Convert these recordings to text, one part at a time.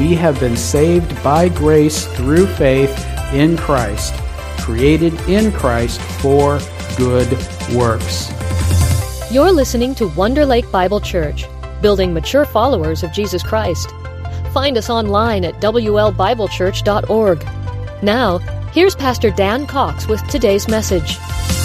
we have been saved by grace through faith in Christ, created in Christ for good works. You're listening to Wonder Lake Bible Church, building mature followers of Jesus Christ. Find us online at wlbiblechurch.org. Now, here's Pastor Dan Cox with today's message.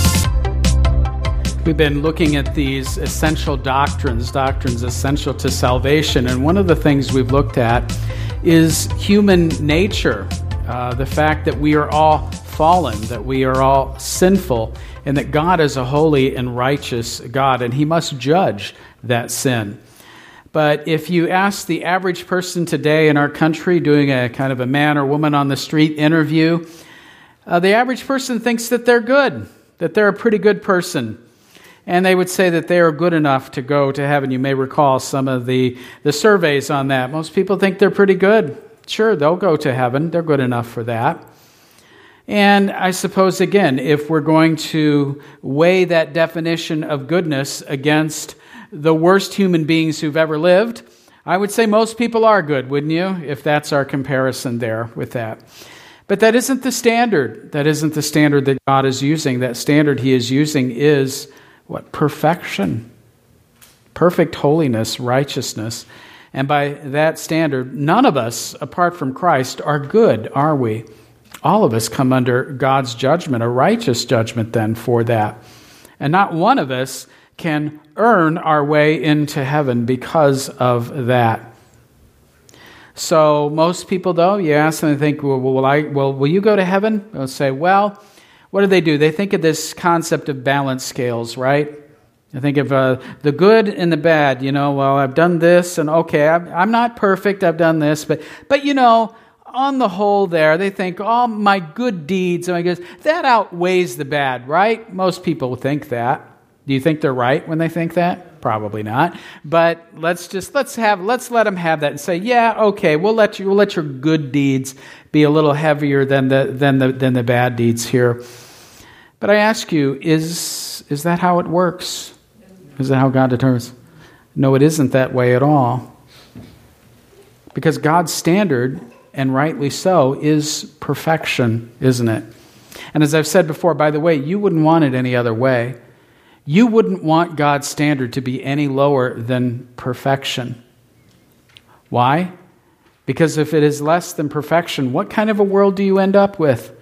We've been looking at these essential doctrines essential to salvation, and one of the things we've looked at is human nature, the fact that we are all fallen, that we are all sinful, and that God is a holy and righteous God, and He must judge that sin. But if you ask the average person today in our country doing a kind of a man or woman on the street interview, the average person thinks that they're good, that they're a pretty good person. And they would say that they are good enough to go to heaven. You may recall some of the surveys on that. Most people think they're pretty good. Sure, they'll go to heaven. They're good enough for that. And I suppose, again, if we're going to weigh that definition of goodness against the worst human beings who've ever lived, I would say most people are good, wouldn't you? If that's our comparison there with that. But that isn't the standard. That isn't the standard that God is using. That standard He is using is what? Perfection. Perfect holiness, righteousness. And by that standard, none of us, apart from Christ, are good, are we? All of us come under God's judgment, a righteous judgment then for that. And not one of us can earn our way into heaven because of that. So most people, though, you ask them, they think, will you go to heaven? They'll say, well, what do? They think of this concept of balance scales, right? I think of the good and the bad. Well, I've done this, and okay, I'm not perfect. I've done this, but on the whole, there they think all my good deeds, that outweighs the bad, right? Most people think that. Do you think they're right when they think that? Probably not. But let's let them have that and say, yeah, okay, we'll let your good deeds be a little heavier than the bad deeds here. But I ask you, is that how it works? Is that how God determines? No, it isn't that way at all. Because God's standard, and rightly so, is perfection, isn't it? And as I've said before, by the way, you wouldn't want it any other way. You wouldn't want God's standard to be any lower than perfection. Why? Because if it is less than perfection, what kind of a world do you end up with?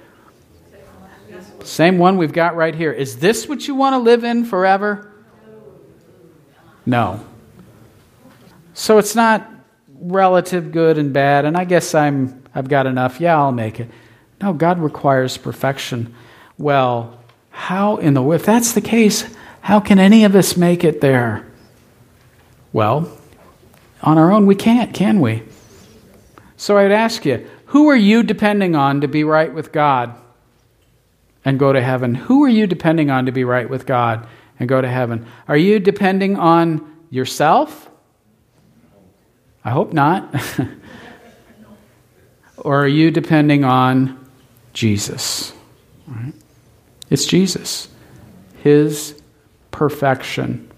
Same one we've got right here. Is this what you want to live in forever? No. So it's not relative good and bad, and I guess I've got enough. Yeah, I'll make it. No, God requires perfection. Well, if that's the case, how can any of us make it there? Well, on our own we can't, can we? So I'd ask you, who are you depending on to be right with God and go to heaven? Who are you depending on to be right with God and go to heaven? Are you depending on yourself? I hope not. Or are you depending on Jesus? Right? It's Jesus. His perfection.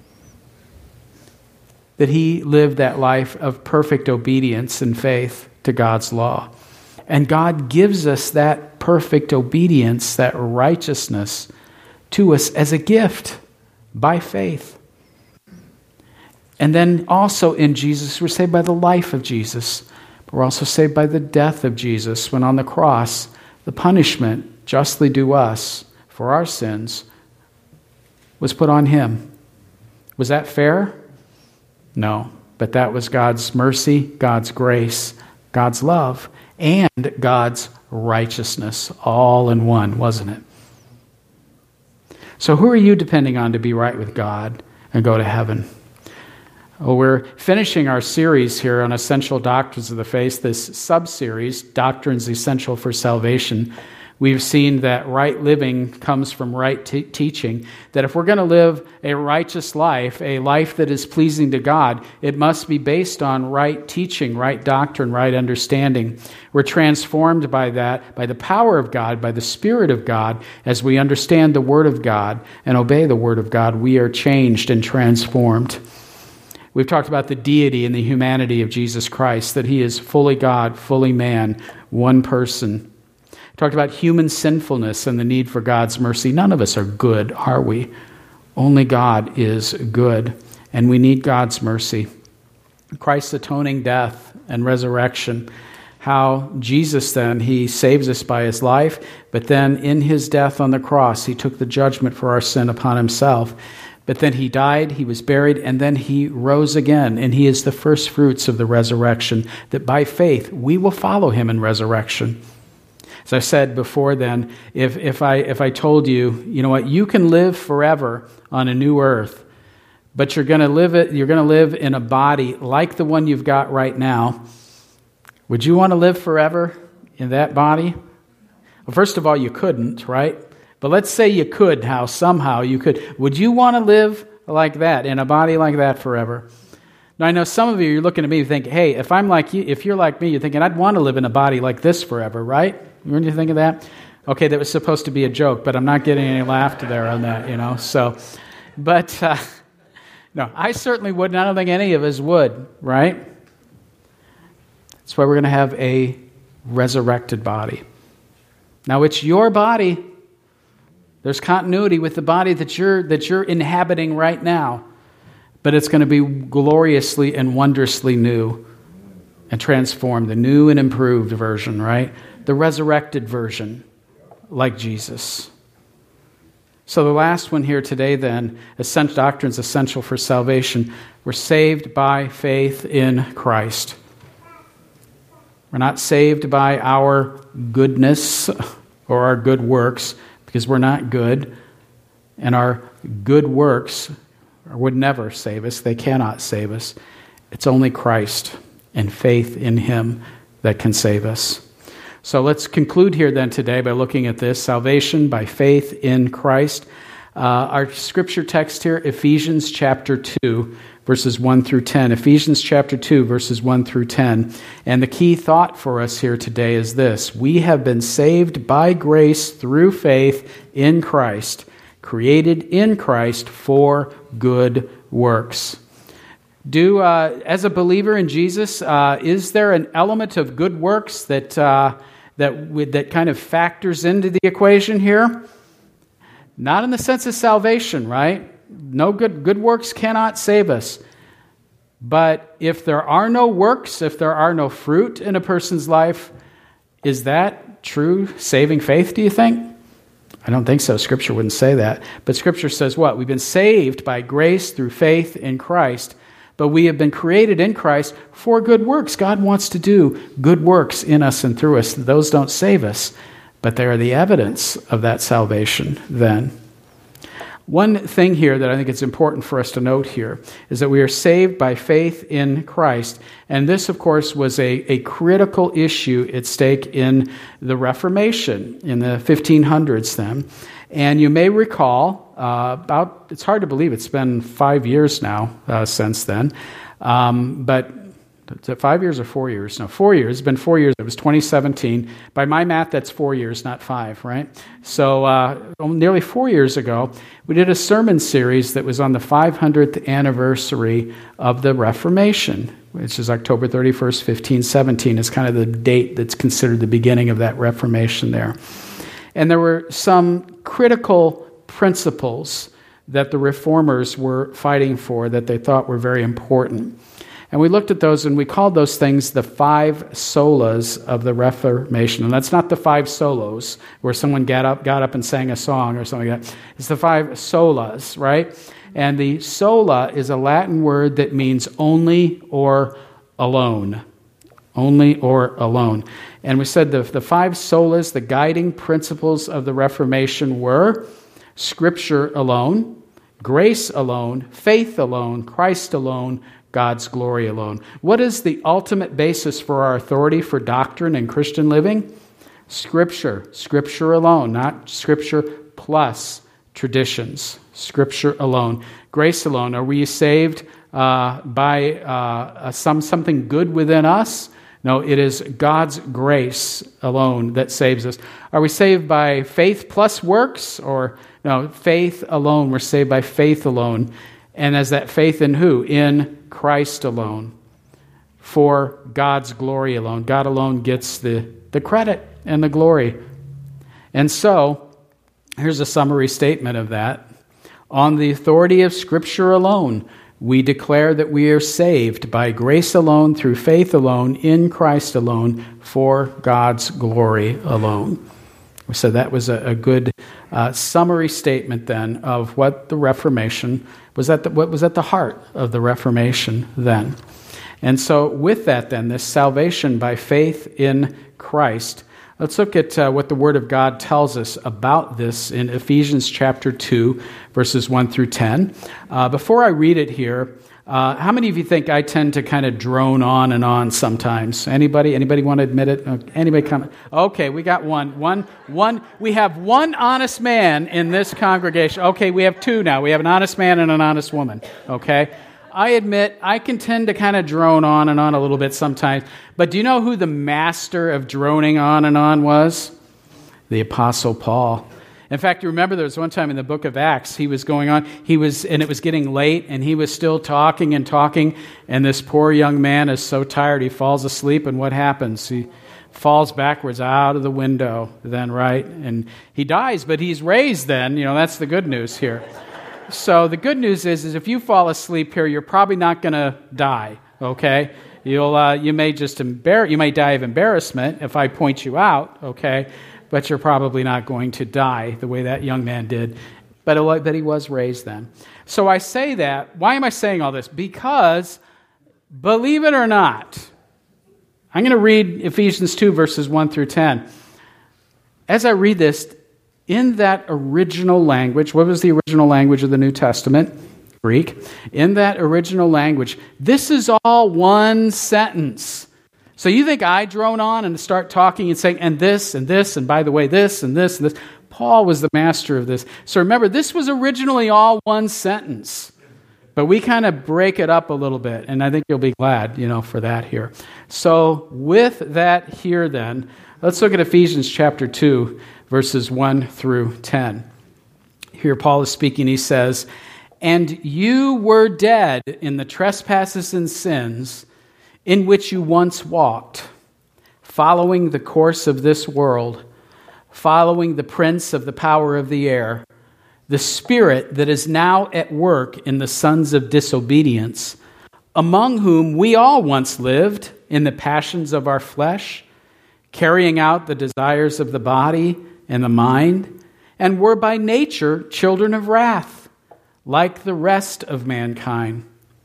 That He lived that life of perfect obedience and faith to God's law. And God gives us that perfect obedience, that righteousness to us as a gift by faith. And then also in Jesus, we're saved by the life of Jesus. But we're also saved by the death of Jesus when on the cross, the punishment justly due us for our sins was put on Him. Was that fair? No. But that was God's mercy, God's grace, God's love, and God's righteousness all in one, wasn't it? So who are you depending on to be right with God and go to heaven? Well, we're finishing our series here on Essential Doctrines of the Faith, this sub-series, Doctrines Essential for Salvation. We've seen that right living comes from right teaching, that if we're going to live a righteous life, a life that is pleasing to God, it must be based on right teaching, right doctrine, right understanding. We're transformed by that, by the power of God, by the Spirit of God. As we understand the Word of God and obey the Word of God, we are changed and transformed. We've talked about the deity and the humanity of Jesus Christ, that he is fully God, fully man, one person. Talked about human sinfulness and the need for God's mercy. None of us are good, are we? Only God is good, and we need God's mercy. Christ's atoning death and resurrection, how Jesus then, he saves us by his life, but then in his death on the cross, he took the judgment for our sin upon himself. But then he died, he was buried, and then he rose again, and he is the first fruits of the resurrection, that by faith we will follow him in resurrection. As I said before then, if I told you, you know what, you can live forever on a new earth, but you're going to live in a body like the one you've got right now, would you want to live forever in that body? Well, first of all, you couldn't, right? But let's say you could, somehow you could. Would you want to live like that, in a body like that forever? Now, I know some of you are looking at me and think, hey, if I'm like you, if you're like me, you're thinking, I'd want to live in a body like this forever, right? When you think of that? Okay, that was supposed to be a joke, but I'm not getting any laughter there on that, So, but, no, I certainly wouldn't. I don't think any of us would, right? That's why we're going to have a resurrected body. Now, it's your body. There's continuity with the body that you're inhabiting right now, but it's going to be gloriously and wondrously new and transformed, the new and improved version, right? The resurrected version, like Jesus. So the last one here today then, essential doctrines essential for salvation. We're saved by faith in Christ. We're not saved by our goodness or our good works, because we're not good, and our good works would never save us. They cannot save us. It's only Christ and faith in him that can save us. So let's conclude here then today by looking at this, salvation by faith in Christ. Our scripture text here, Ephesians chapter 2, verses 1 through 10. Ephesians chapter 2, verses 1 through 10. And the key thought for us here today is this: we have been saved by grace through faith in Christ, created in Christ for good works. As a believer in Jesus, is there an element of good works that kind of factors into the equation here? Not in the sense of salvation, right? No good works cannot save us. But if there are no works, if there are no fruit in a person's life, is that true saving faith, do you think? I don't think so. Scripture wouldn't say that. But Scripture says what? We've been saved by grace through faith in Christ, but we have been created in Christ for good works. God wants to do good works in us and through us. Those don't save us, but they are the evidence of that salvation then. One thing here that I think it's important for us to note here is that we are saved by faith in Christ. And this, of course, was a critical issue at stake in the Reformation in the 1500s then. And you may recall, it's hard to believe it's been 5 years now since then, but is it 5 years or 4 years? No, 4 years. It's been 4 years. It was 2017. By my math, that's 4 years, not 5, right? So nearly 4 years ago, we did a sermon series that was on the 500th anniversary of the Reformation, which is October 31st, 1517. It's kind of the date that's considered the beginning of that Reformation there. And there were some critical principles that the Reformers were fighting for that they thought were very important. And we looked at those and we called those things the 5 solas of the Reformation. And that's not the 5 solos where someone got up and sang a song or something like that. It's the 5 solas, right? And the sola is a Latin word that means only or alone. Only or alone. And we said the 5 solas, the guiding principles of the Reformation were Scripture alone, grace alone, faith alone, Christ alone, God's glory alone. What is the ultimate basis for our authority for doctrine and Christian living? Scripture. Scripture alone, not Scripture plus traditions. Scripture alone. Grace alone. Are we saved by something good within us? No, it is God's grace alone that saves us. Are we saved by faith plus works? Or no, faith alone. We're saved by faith alone. And as that faith in who? In Christ alone. For God's glory alone. God alone gets the credit and the glory. And so, here's a summary statement of that. On the authority of Scripture alone, we declare that we are saved by grace alone, through faith alone, in Christ alone, for God's glory alone. So that was a good summary statement then of what the Reformation was what was at the heart of the Reformation then. And so with that then, this salvation by faith in Christ, let's look at what the Word of God tells us about this in Ephesians chapter 2, verses 1 through 10. Before I read it here, how many of you think I tend to kind of drone on and on sometimes? Anybody want to admit it? Anybody come? Okay, we got one. We have one honest man in this congregation. Okay, we have two now. We have an honest man and an honest woman. Okay? I admit I can tend to kind of drone on and on a little bit sometimes. But do you know who the master of droning on and on was? The Apostle Paul. In fact, you remember there was one time in the book of Acts, he was going on, and it was getting late, and he was still talking, and this poor young man is so tired, he falls asleep, and what happens? He falls backwards out of the window then, right? And he dies, but he's raised then. That's the good news here. So the good news is if you fall asleep here, you're probably not going to die, okay? You may die of embarrassment if I point you out, okay? But you're probably not going to die the way that young man did. But he was raised then. So I say that. Why am I saying all this? Because, believe it or not, I'm going to read Ephesians 2, verses 1 through 10. As I read this, in that original language, what was the original language of the New Testament? Greek. In that original language, this is all one sentence. So you think I drone on and start talking and saying, and this, and by the way, this, and this, and this. Paul was the master of this. So remember, this was originally all one sentence. But we kind of break it up a little bit, and I think you'll be glad, for that here. So with that here then, let's look at Ephesians chapter 2, verses 1 through 10. Here Paul is speaking, he says, "And you were dead in the trespasses and sins in which you once walked, following the course of this world, following the prince of the power of the air, the spirit that is now at work in the sons of disobedience, among whom we all once lived in the passions of our flesh, carrying out the desires of the body and the mind, and were by nature children of wrath, like the rest of mankind.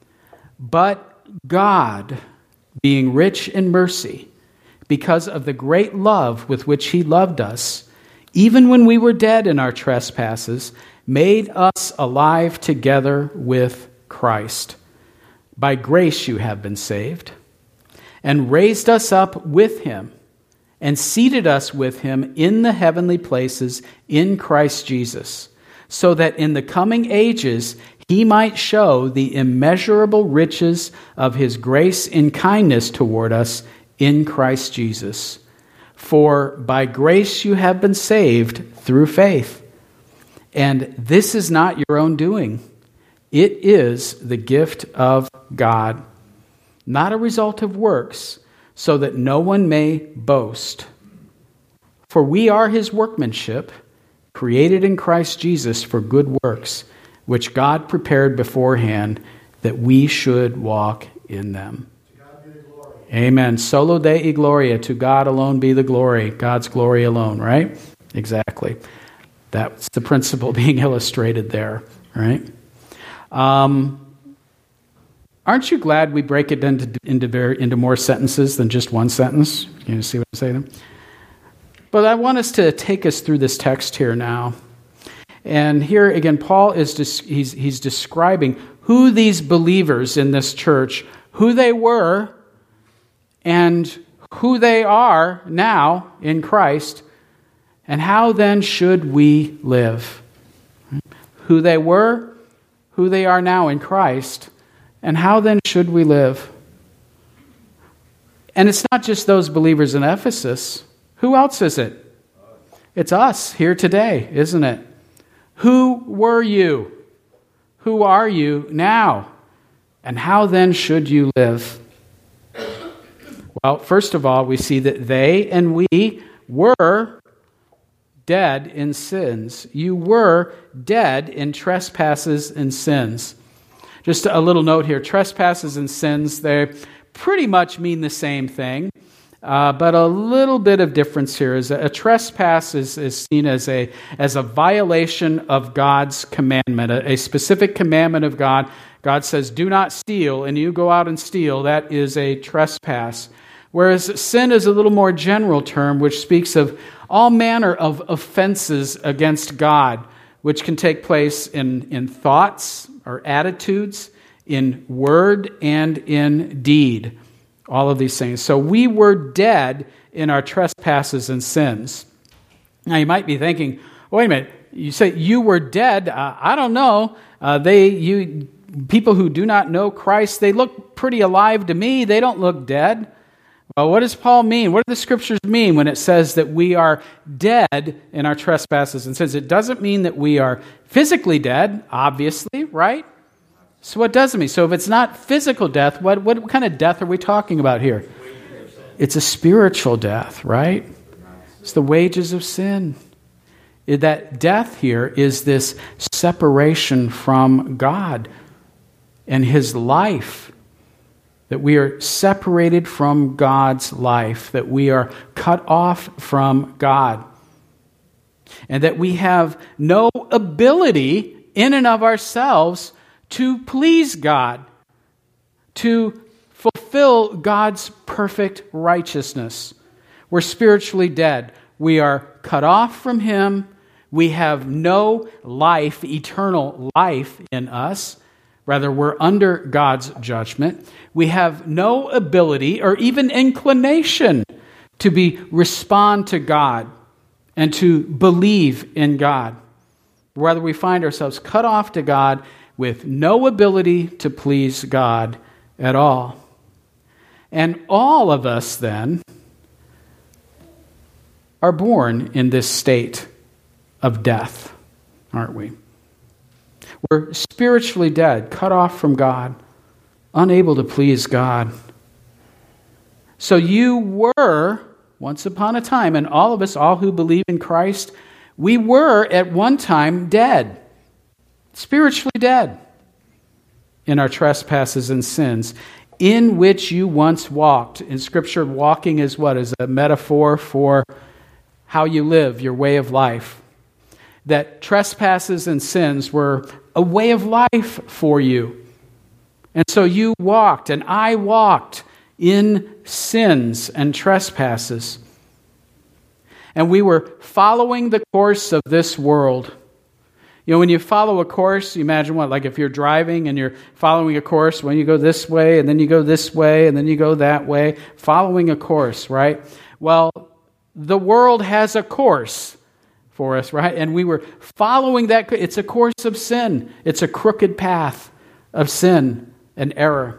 But God, being rich in mercy, because of the great love with which he loved us, even when we were dead in our trespasses, made us alive together with Christ. By grace you have been saved, and raised us up with him, and seated us with him in the heavenly places in Christ Jesus, so that in the coming ages he might show the immeasurable riches of his grace and kindness toward us in Christ Jesus. For by grace you have been saved through faith. And this is not your own doing. It is the gift of God, not a result of works, so that no one may boast. For we are his workmanship, created in Christ Jesus for good works, which God prepared beforehand that we should walk in them." To God be the glory. Amen. Solo Dei Gloria. To God alone be the glory. God's glory alone, right? Exactly. That's the principle being illustrated there, right? Aren't you glad we break it into more sentences than just one sentence? Can you see what I'm saying? But I want us to take us through this text here now. And here again, Paul is he's describing who these believers in this church, who they were, and who they are now in Christ, and how then should we live? Who they were, who they are now in Christ, and how then should we live? And it's not just those believers in Ephesus. Who else is it? It's us here today, isn't it? Who were you? who are you now? And how then should you live? Well, first of all, we see that they and we were dead in sins. You were dead in trespasses and sins. Just a little note here. Trespasses and sins, they pretty much mean the same thing. But a little bit of difference here is a trespass is seen as a violation of God's commandment, a specific commandment of God. God says, do not steal, and you go out and steal. That is a trespass. Whereas sin is a little more general term, which speaks of all manner of offenses against God, which can take place in thoughts or attitudes, in word and in deed. All of these things. So we were dead in our trespasses and sins. Now you might be thinking, wait a minute, you say you were dead. I don't know. People who do not know Christ, they look pretty alive to me. They don't look dead. Well, what does Paul mean? What do the scriptures mean when it says that we are dead in our trespasses and sins? It doesn't mean that we are physically dead, obviously, right? So what does it mean? So if it's not physical death, what kind of death are we talking about here? It's a spiritual death, right? It's the wages of sin. That death here is this separation from God and His life. That we are separated from God's life. That we are cut off from God. And that we have no ability in and of ourselves to please God, to fulfill God's perfect righteousness. We're spiritually dead. We are cut off from Him. We have no life, eternal life in us. Rather, we're under God's judgment. We have no ability or even inclination to respond to God and to believe in God. Rather, we find ourselves cut off to God with no ability to please God at all. And all of us then are born in this state of death, aren't we? We're spiritually dead, cut off from God, unable to please God. So you were, once upon a time, and all of us, all who believe in Christ, we were at one time dead. Spiritually dead in our trespasses and sins, in which you once walked. In Scripture, walking is what? Is a metaphor for how you live, your way of life. That trespasses and sins were a way of life for you. And so you walked, and I walked in sins and trespasses. And we were following the course of this world. You know, when you follow a course, you imagine what? Like if you're driving and you're following a course, when you go this way, and then you go this way, and then you go that way, following a course, right? Well, the world has a course for us, right? And we were following that. It's a course of sin. It's a crooked path of sin and error,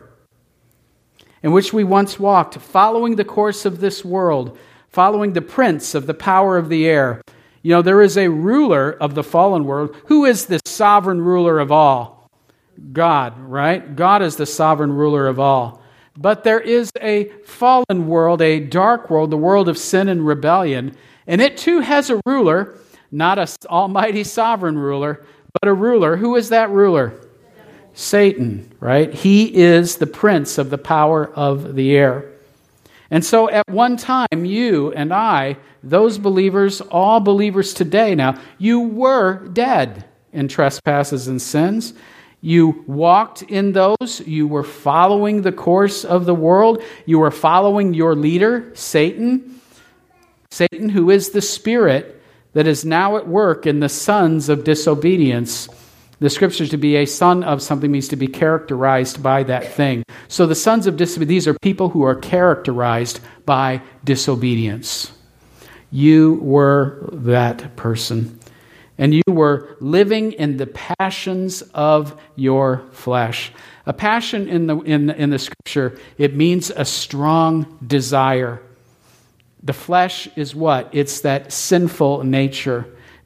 in which we once walked, following the course of this world, following the prince of the power of the air. You know, there is a ruler of the fallen world. Who is the sovereign ruler of all? God, right? God is the sovereign ruler of all. But there is a fallen world, a dark world, the world of sin and rebellion. And it too has a ruler, not an almighty sovereign ruler, but a ruler. Who is that ruler? Satan, right? He is the prince of the power of the air. And so at one time, you and I, those believers, all believers today now, you were dead in trespasses and sins. You walked in those. You were following the course of the world. You were following your leader, Satan. Satan, who is the spirit that is now at work in the sons of disobedience. The scriptures, to be a son of something means to be characterized by that thing. So the sons of disobedience, these are people who are characterized by disobedience. You were that person. And you were living in the passions of your flesh. A passion in the scripture, it means a strong desire. The flesh is what? It's that sinful nature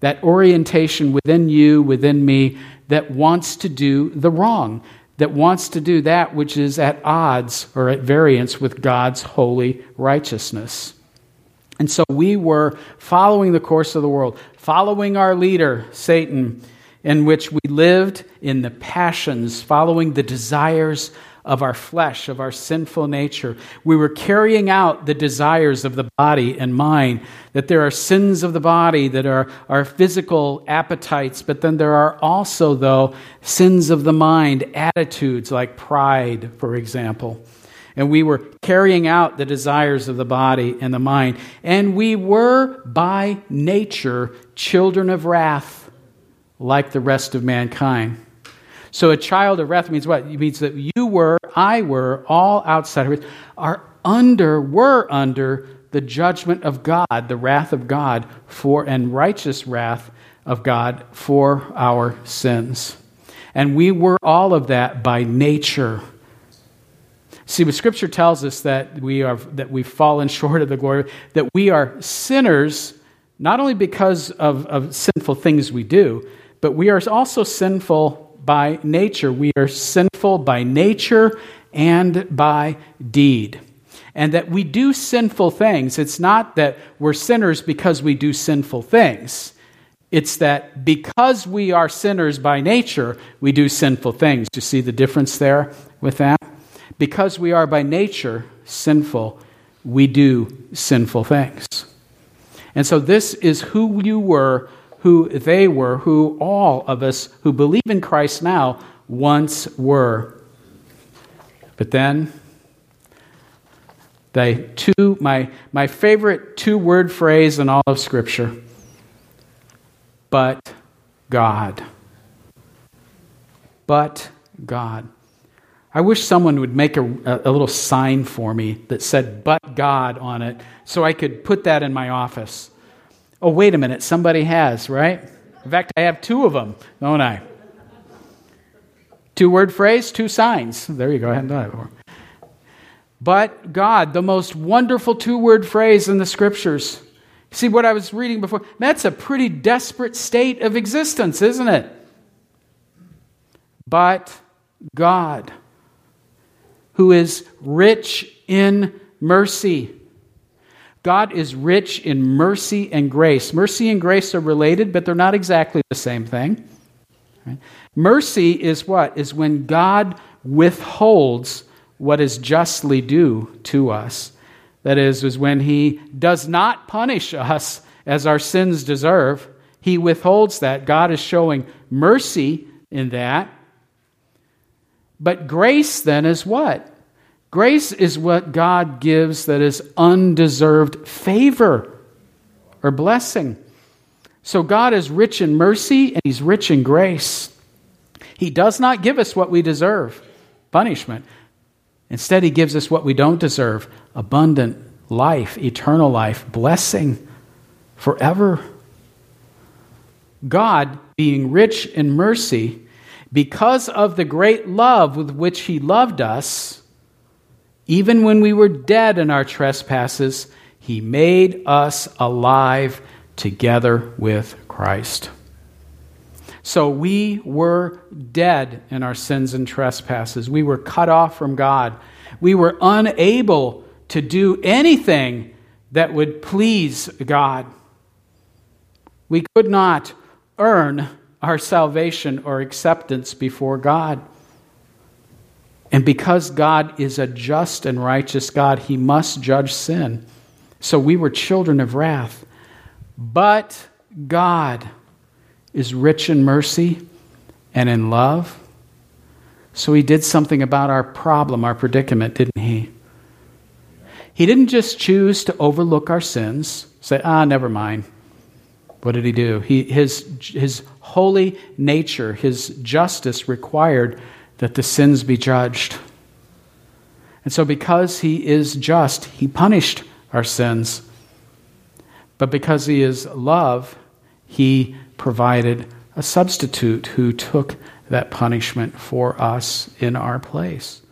that orientation within you, within me, that wants to do the wrong, that wants to do that which is at odds or at variance with God's holy righteousness. And so we were following the course of the world, following our leader, Satan, in which we lived in the passions, following the desires of our flesh, of our sinful nature. We were carrying out the desires of the body and mind, that there are sins of the body that are our physical appetites, but then there are also, though, sins of the mind, attitudes like pride, for example. And we were carrying out the desires of the body and the mind. And we were, by nature, children of wrath, like the rest of mankind. So a child of wrath means what? It means that you were, I were, all outsiders were under the judgment of God, the wrath of God and righteous wrath of God for our sins. And we were all of that by nature. See, what Scripture tells us that we've fallen short of the glory, that we are sinners, not only because of sinful things we do, but we are also sinful by nature. We are sinful by nature and by deed. And that we do sinful things. It's not that we're sinners because we do sinful things. It's that because we are sinners by nature, we do sinful things. Do you see the difference there with that? Because we are by nature sinful, we do sinful things. And so this is who you were, who they were, who all of us who believe in Christ now once were. But then, my favorite two-word phrase in all of Scripture, but God. But God. I wish someone would make a little sign for me that said, but God on it, so I could put that in my office. Oh, wait a minute, somebody has, right? In fact, I have two of them, don't I? Two-word phrase, two signs. There you go, I hadn't done it before. But God, the most wonderful two-word phrase in the Scriptures. See what I was reading before? That's a pretty desperate state of existence, isn't it? But God, who is rich in mercy. God is rich in mercy and grace. Mercy and grace are related, but they're not exactly the same thing. Right? Mercy is what? Is when God withholds what is justly due to us. That is when He does not punish us as our sins deserve. He withholds that. God is showing mercy in that. But grace then is what? Grace is what God gives that is undeserved favor or blessing. So God is rich in mercy and He's rich in grace. He does not give us what we deserve, punishment. Instead, He gives us what we don't deserve, abundant life, eternal life, blessing forever. God, being rich in mercy, because of the great love with which He loved us, even when we were dead in our trespasses, He made us alive together with Christ. So we were dead in our sins and trespasses. We were cut off from God. We were unable to do anything that would please God. We could not earn our salvation or acceptance before God. And because God is a just and righteous God, He must judge sin. So we were children of wrath. But God is rich in mercy and in love. So He did something about our problem, our predicament, didn't He? He didn't just choose to overlook our sins, say, never mind. What did He do? His holy nature, His justice required that the sins be judged. And so because He is just, He punished our sins. But because He is love, He provided a substitute who took that punishment for us in our place.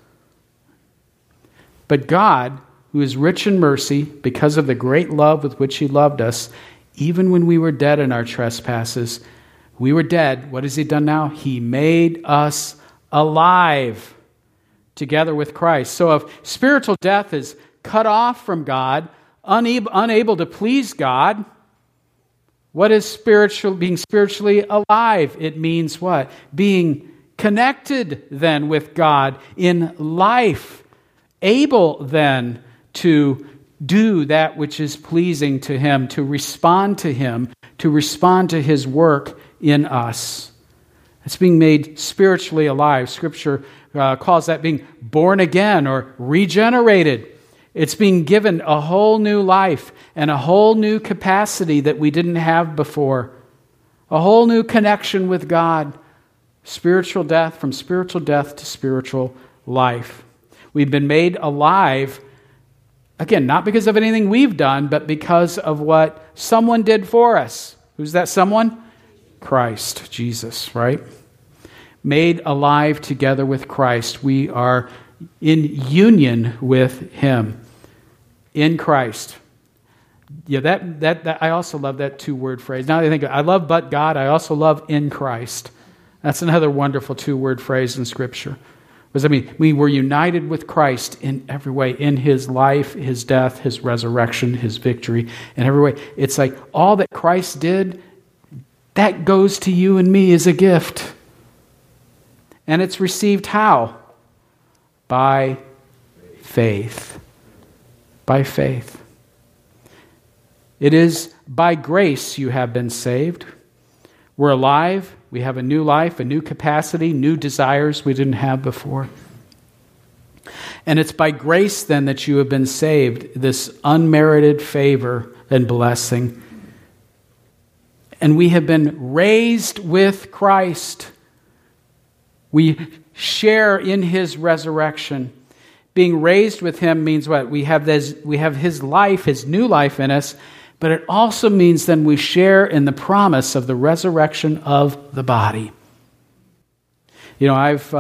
But God, who is rich in mercy, because of the great love with which He loved us, even when we were dead in our trespasses, we were dead. What has he done now? He made us alive together with Christ. So if spiritual death is cut off from God, unable to please God, what is being spiritually alive? It means what? Being connected then with God in life, able then to do that which is pleasing to Him, to respond to Him, to respond to His work in us. It's being made spiritually alive. Scripture calls that being born again or regenerated. It's being given a whole new life and a whole new capacity that we didn't have before. A whole new connection with God. Spiritual death, from spiritual death to spiritual life. We've been made alive, again, not because of anything we've done, but because of what someone did for us. Who's that someone? Christ, Jesus, right? Made alive together with Christ. We are in union with Him in Christ. Yeah, that I also love that two-word phrase. Now that I think I love but God, I also love in Christ. That's another wonderful two-word phrase in Scripture. Because, I mean, we were united with Christ in every way, in His life, His death, His resurrection, His victory, in every way. It's like all that Christ did, that goes to you and me as a gift. And it's received how? By faith. By faith. It is by grace you have been saved. We're alive. We have a new life, a new capacity, new desires we didn't have before. And it's by grace then that you have been saved, this unmerited favor and blessing. And we have been raised with Christ. We share in His resurrection. Being raised with Him means what? We have His life, His new life in us, but it also means then we share in the promise of the resurrection of the body. You know, I've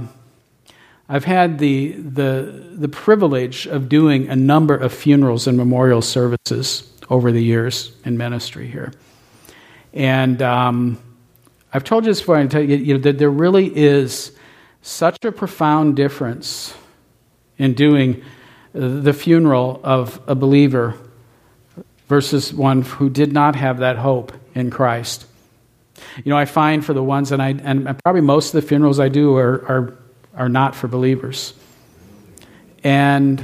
had the privilege of doing a number of funerals and memorial services over the years in ministry here. And I've told you this before, I tell you, that there really is such a profound difference in doing the funeral of a believer versus one who did not have that hope in Christ. You know, I find for the ones, and probably most of the funerals I do are not for believers. And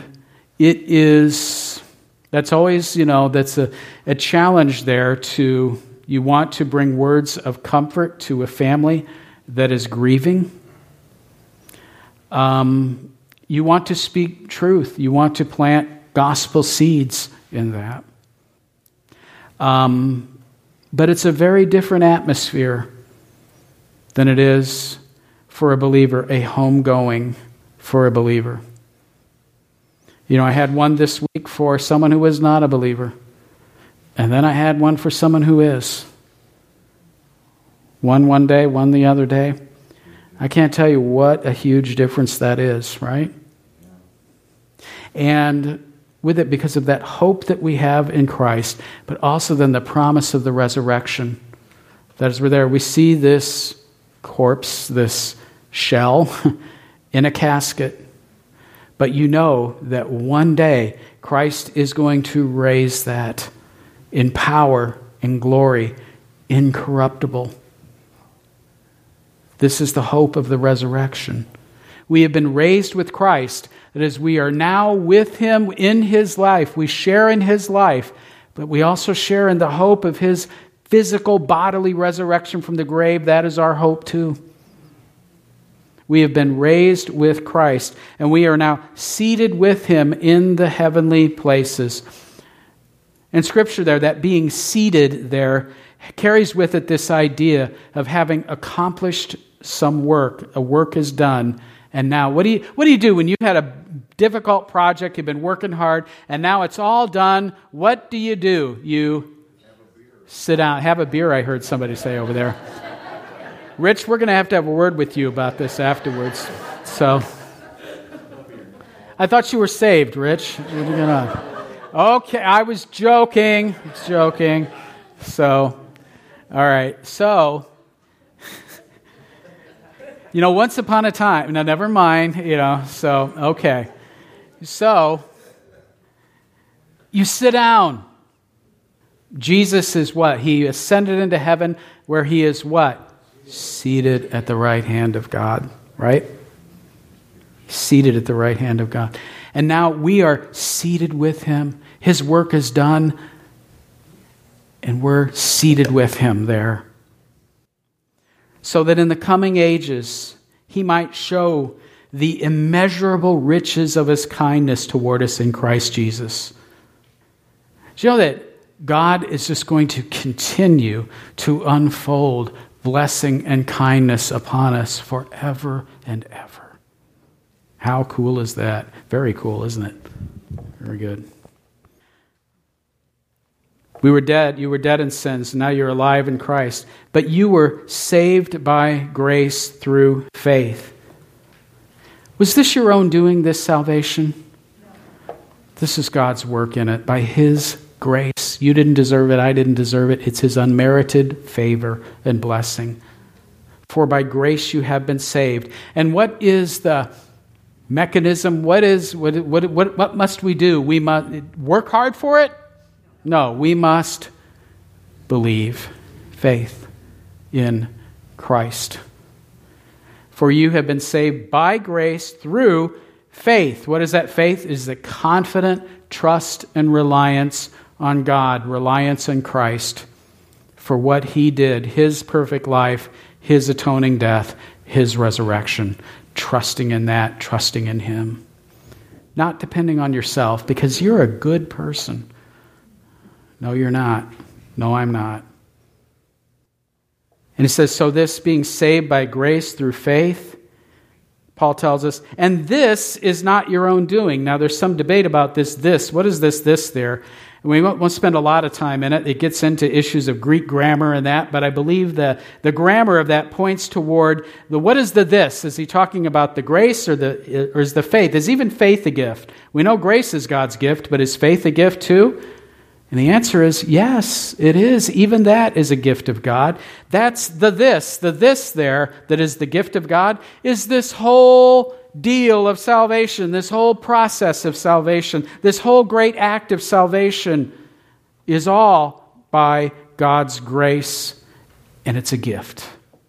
that's always, that's a challenge there you want to bring words of comfort to a family that is grieving. You want to speak truth. You want to plant gospel seeds in that. But it's a very different atmosphere than it is for a believer, a homegoing for a believer. You know, I had one this week for someone who was not a believer. And then I had one for someone who is. One day, one the other day. I can't tell you what a huge difference that is, right? And with it, because of that hope that we have in Christ, but also then the promise of the resurrection. That as we're there, we see this corpse, this shell in a casket. But you know that one day Christ is going to raise that in power, in glory, incorruptible. This is the hope of the resurrection. We have been raised with Christ. That is, we are now with Him in His life. We share in His life, but we also share in the hope of His physical bodily resurrection from the grave. That is our hope too. We have been raised with Christ, and we are now seated with Him in the heavenly places. And Scripture there, that being seated there, carries with it this idea of having accomplished some work. A work is done. And now, what do you do when you've had a difficult project, you've been working hard, and now it's all done? What do? You sit down, have a beer, I heard somebody say over there. Rich, we're going to have a word with you about this afterwards. So, I thought you were saved, Rich. What are you going on? Okay, I was joking. So, all right. So, once upon a time, now never mind, so, okay. So, you sit down. Jesus is what? He ascended into heaven where he is what? Seated at the right hand of God, right? Seated at the right hand of God. And now we are seated with him. His work is done, and we're seated with him there. So that in the coming ages, he might show the immeasurable riches of his kindness toward us in Christ Jesus. Do you know that God is just going to continue to unfold blessing and kindness upon us forever and ever? How cool is that? Very cool, isn't it? Very good. We were dead. You were dead in sins. Now you're alive in Christ. But you were saved by grace through faith. Was this your own doing, this salvation? This is God's work in it, by his grace. You didn't deserve it. I didn't deserve it. It's his unmerited favor and blessing. For by grace you have been saved. And what is the mechanism? What must we do? We must work hard for it? No, we must believe, faith in Christ. For you have been saved by grace through faith. What is that faith? It is the confident trust and reliance on God, reliance in Christ for what he did, his perfect life, his atoning death, his resurrection. Trusting in that, trusting in him. Not depending on yourself, because you're a good person. No, you're not. No, I'm not. And it says, so this being saved by grace through faith, Paul tells us, and this is not your own doing. Now, there's some debate about this. What is this there? And we won't spend a lot of time in it. It gets into issues of Greek grammar and that, but I believe the grammar of that points toward what is the this? Is he talking about the grace or is the faith? Is even faith a gift? We know grace is God's gift, but is faith a gift too? And the answer is yes, it is. Even that is a gift of God. That's the this there that is the gift of God is this whole deal of salvation, this whole process of salvation, this whole great act of salvation is all by God's grace, and it's a gift.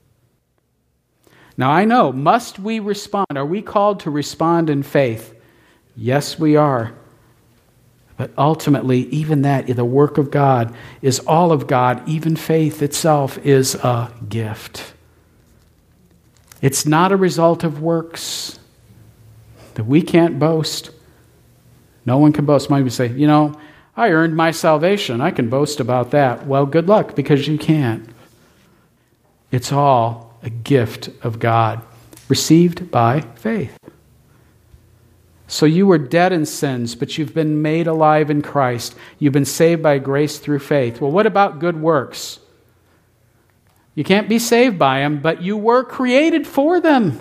Now I know, must we respond? Are we called to respond in faith? Yes, we are. But ultimately, even that, the work of God, is all of God. Even faith itself is a gift. It's not a result of works that we can't boast. No one can boast. Somebody would say, I earned my salvation. I can boast about that. Well, good luck, because you can't. It's all a gift of God, received by faith. So you were dead in sins, but you've been made alive in Christ. You've been saved by grace through faith. Well, what about good works? You can't be saved by them, but you were created for them.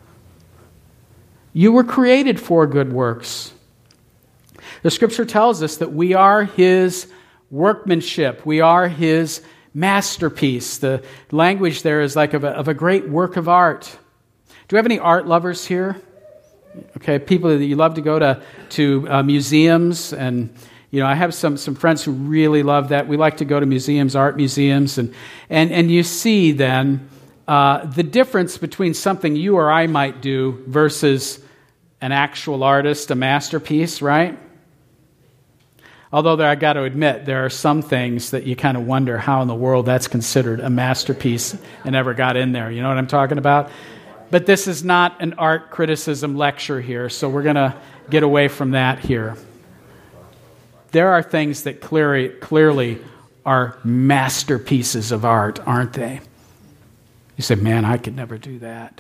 You were created for good works. The Scripture tells us that we are his workmanship. We are his masterpiece. The language there is like of a great work of art. Do we have any art lovers here? Okay, people that you love to go to museums, and I have some friends who really love that. We like to go to museums, art museums, and you see then the difference between something you or I might do versus an actual artist, a masterpiece, right? Although I got to admit, there are some things that you kind of wonder how in the world that's considered a masterpiece and ever got in there. You know what I'm talking about? But this is not an art criticism lecture here, so we're going to get away from that here. There are things that clearly are masterpieces of art, aren't they? You say, man, I could never do that.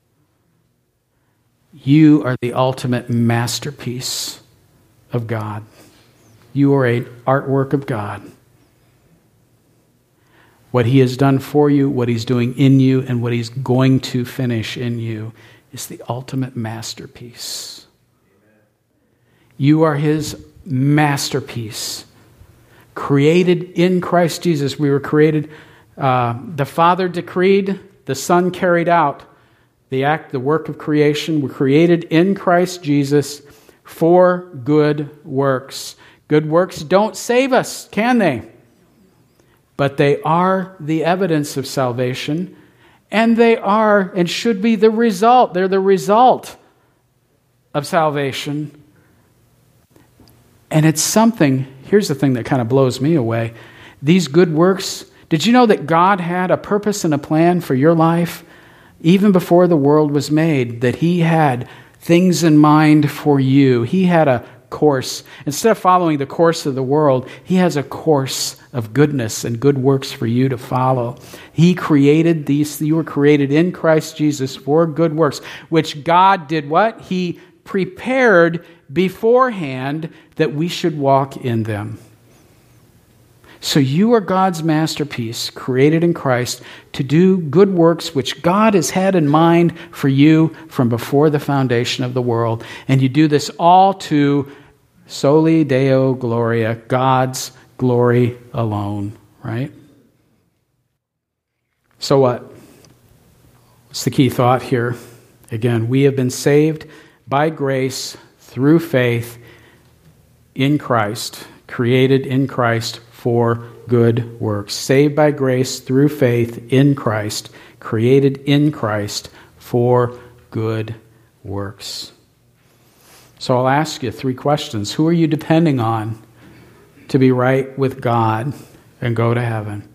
You are the ultimate masterpiece of God. You are an artwork of God. What he has done for you, what he's doing in you, and what he's going to finish in you is the ultimate masterpiece. You are his masterpiece, created in Christ Jesus. We were created, the Father decreed, the Son carried out the work of creation. We're created in Christ Jesus for good works. Good works don't save us, can they? But they are the evidence of salvation, and they are and should be the result. They're the result of salvation. And it's something, here's the thing that kind of blows me away. These good works, did you know that God had a purpose and a plan for your life even before the world was made? That He had things in mind for you. He had a course. Instead of following the course of the world, He has a course of goodness and good works for you to follow. He created these. You were created in Christ Jesus for good works, which God did what? He prepared beforehand that we should walk in them. So you are God's masterpiece, created in Christ to do good works which God has had in mind for you from before the foundation of the world. And you do this all to Soli Deo Gloria, God's glory alone, right? So what? What's the key thought here? Again, we have been saved by grace through faith in Christ, created in Christ for good works. Saved by grace through faith in Christ, created in Christ for good works. So I'll ask you 3 questions. Who are you depending on to be right with God and go to heaven?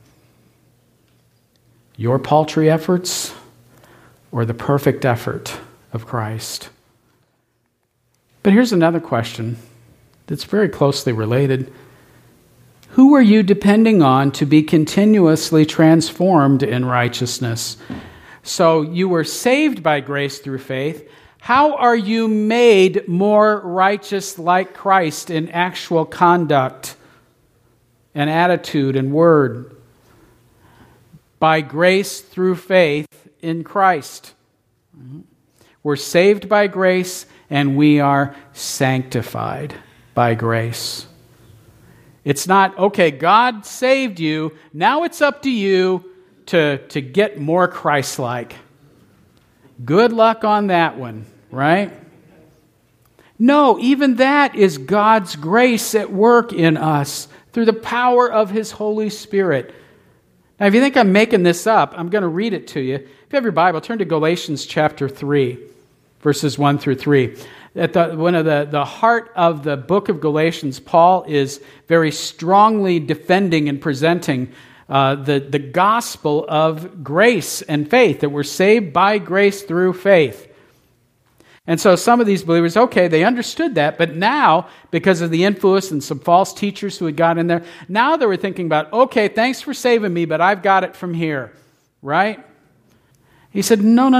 Your paltry efforts or the perfect effort of Christ? But here's another question that's very closely related. Who are you depending on to be continuously transformed in righteousness? So you were saved by grace through faith. How are you made more righteous like Christ in actual conduct and attitude and word? By grace through faith in Christ. We're saved by grace and we are sanctified by grace. It's not, okay, God saved you, now it's up to you to get more Christ-like. Good luck on that one, right? No, even that is God's grace at work in us through the power of His Holy Spirit. Now, if you think I'm making this up, I'm going to read it to you. If you have your Bible, turn to Galatians chapter 3, verses 1 through 3. At the heart of the book of Galatians, Paul is very strongly defending and presenting the gospel of grace and faith, that we're saved by grace through faith. And so some of these believers, okay, they understood that, but now, because of the influence and some false teachers who had got in there, now they were thinking about, okay, thanks for saving me, but I've got it from here, right? He said, no,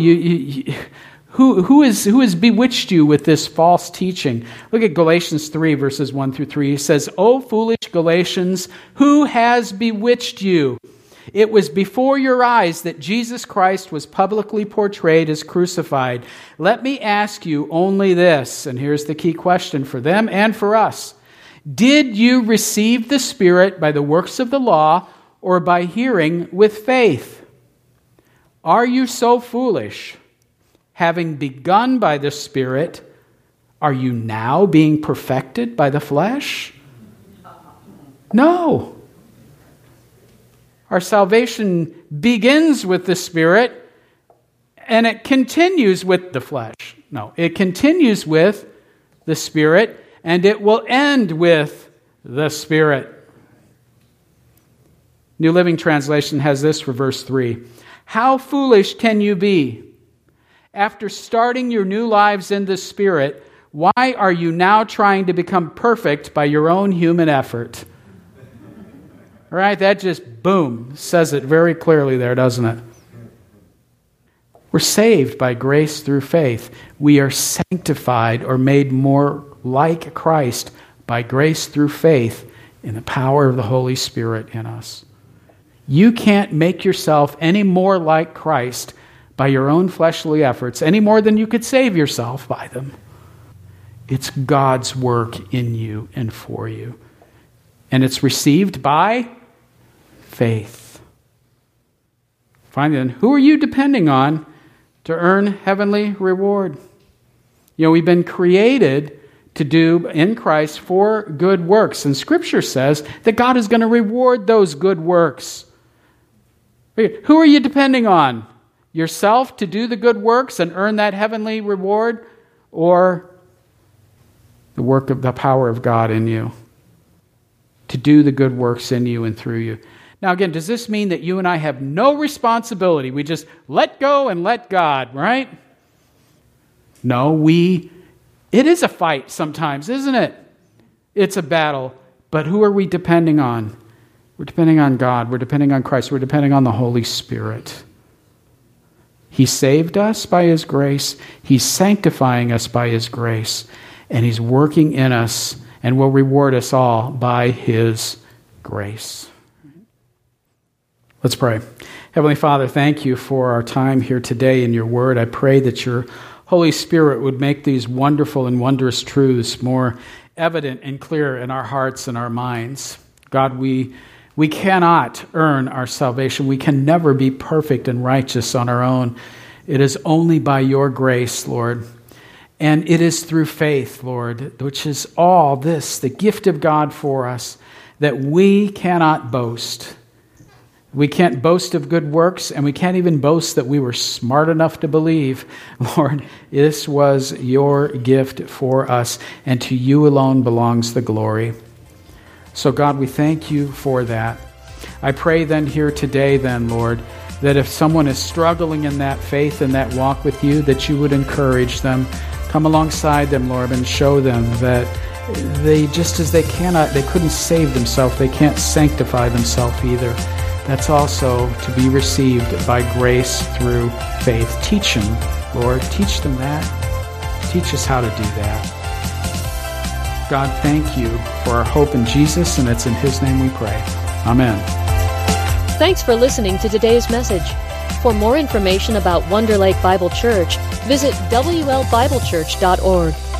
Who has bewitched you with this false teaching? Look at Galatians 3, verses 1 through 3. He says, O foolish Galatians, who has bewitched you? It was before your eyes that Jesus Christ was publicly portrayed as crucified. Let me ask you only this, and here's the key question for them and for us. Did you receive the Spirit by the works of the law or by hearing with faith? Are you so foolish? Having begun by the Spirit, are you now being perfected by the flesh? No. Our salvation begins with the Spirit, and it continues with the flesh. No, it continues with the Spirit, and it will end with the Spirit. New Living Translation has this for verse 3. How foolish can you be? After starting your new lives in the Spirit, why are you now trying to become perfect by your own human effort? All right, that just, boom, says it very clearly there, doesn't it? We're saved by grace through faith. We are sanctified or made more like Christ by grace through faith in the power of the Holy Spirit in us. You can't make yourself any more like Christ by your own fleshly efforts, any more than you could save yourself by them. It's God's work in you and for you. And it's received by faith. Finally, then, who are you depending on to earn heavenly reward? We've been created to do in Christ for good works. And Scripture says that God is going to reward those good works. Who are you depending on? Yourself to do the good works and earn that heavenly reward? Or the work of the power of God in you to do the good works in you and through you? Now again, does this mean that you and I have no responsibility? We just let go and let God, right? No, it is a fight sometimes, isn't it? It's a battle. But who are we depending on? We're depending on God. We're depending on Christ. We're depending on the Holy Spirit. He saved us by His grace. He's sanctifying us by His grace. And He's working in us and will reward us all by His grace. Let's pray. Heavenly Father, thank you for our time here today in your word. I pray that your Holy Spirit would make these wonderful and wondrous truths more evident and clear in our hearts and our minds. God, we cannot earn our salvation. We can never be perfect and righteous on our own. It is only by your grace, Lord. And it is through faith, Lord, which is all this, the gift of God for us, that we cannot boast. We can't boast of good works, and we can't even boast that we were smart enough to believe. Lord, this was your gift for us, and to you alone belongs the glory. So God, we thank you for that. I pray then here today then, Lord, that if someone is struggling in that faith and that walk with you, that you would encourage them. Come alongside them, Lord, and show them that they, just as they couldn't save themselves, they can't sanctify themselves either. That's also to be received by grace through faith. Teach them, Lord. Teach them that. Teach us how to do that. God, thank you for our hope in Jesus, and it's in His name we pray. Amen. Thanks for listening to today's message. For more information about Wonder Lake Bible Church, visit WLBibleChurch.org.